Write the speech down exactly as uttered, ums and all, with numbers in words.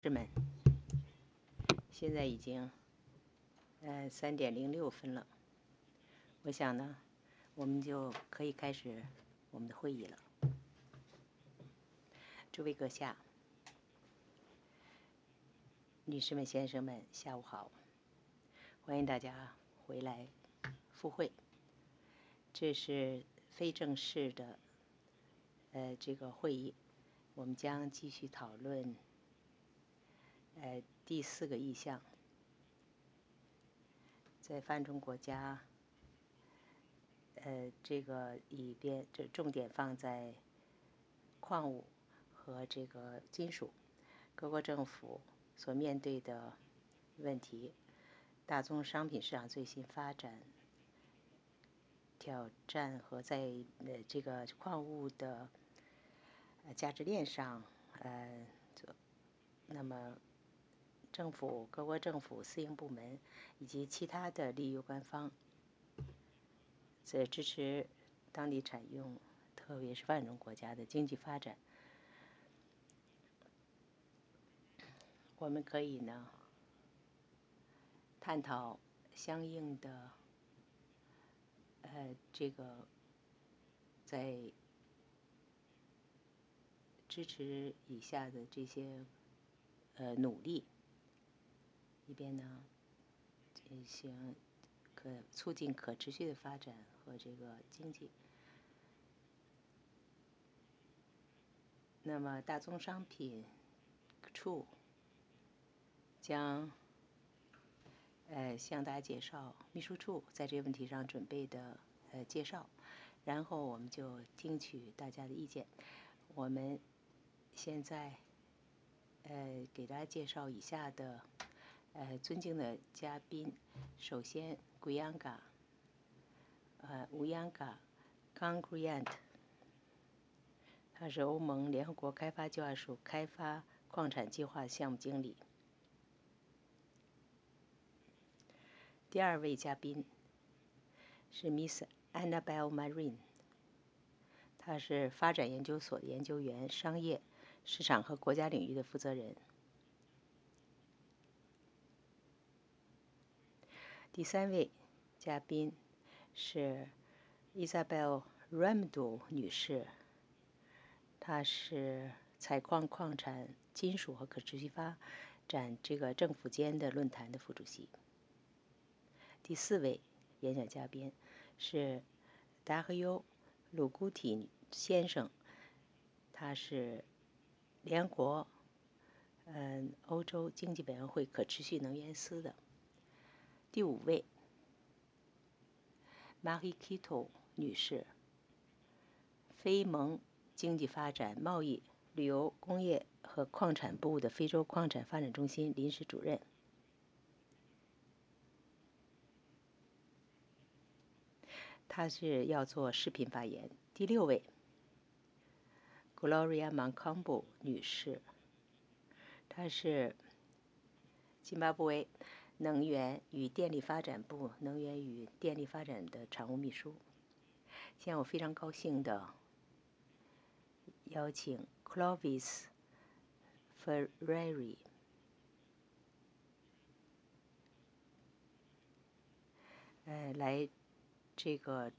士们，现在已经呃三点零六分了，我想呢，我们就可以开始我们的会议了。诸位阁下、女士们、先生们，下午好！欢迎大家回来赴会。这是非正式的呃这个会议，我们将继续讨论呃第四个议项。在发展中国家，呃，这个里边这重点放在矿物和这个金属，各国政府所面对的问题，大宗商品市场最新发展挑战和在呃这个矿物的呃价值链上，呃，那么。政府、各国政府、私营部门以及其他的利益有关方，在支持当地产用，特别是发展中国家的经济发展。我们可以呢，探讨相应的呃这个在支持以下的这些呃努力。一边呢，进行可促进可持续的发展和这个经济。那么大宗商品处将呃向大家介绍秘书处在这个问题上准备的呃介绍，然后我们就听取大家的意见。我们现在呃给大家介绍以下的。呃，尊敬的嘉宾，首先 Guyanga， 呃 Uyanga Gangriant， 他是欧盟联合国开发计划署开发矿产计划项目经理。第二位嘉宾是 Miss Annabelle Marine， 她是发展研究所的研究员，商业、市场和国家领域的负责人。第三位嘉宾是 Isabel Ramdo 女士，她是采矿、矿产、金属和可持续发展这个政府间的论坛的副主席。第四位演讲嘉宾是达赫优·鲁古提先生，他是联合国嗯欧洲经济委员会可持续能源司的。第五位 Marie Quito 女士，非盟经济发展、贸易、旅游、工业和矿产部的非洲矿产发展中心临时主任。他是要做视频发言。第六位 Gloria Mancambo 女士，她是津巴布韦能源与电力发展部能源与电力发展的常务秘书。现在我非常高兴的邀请 Clovis Ferreri 呃来这个